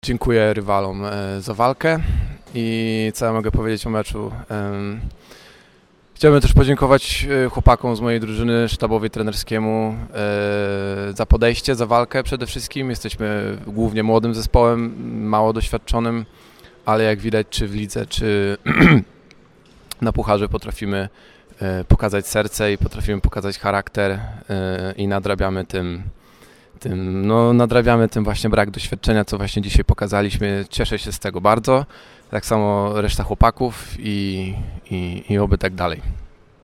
Dziękuję rywalom za walkę i co ja mogę powiedzieć o meczu. Chciałbym też podziękować chłopakom z mojej drużyny, sztabowi trenerskiemu za podejście, za walkę przede wszystkim. Jesteśmy głównie młodym zespołem, mało doświadczonym, ale jak widać czy w lidze, czy na pucharze potrafimy pokazać serce i potrafimy pokazać charakter i nadrabiamy tym właśnie brak doświadczenia, co właśnie dzisiaj pokazaliśmy. Cieszę się z tego bardzo, tak samo reszta chłopaków i oby tak dalej.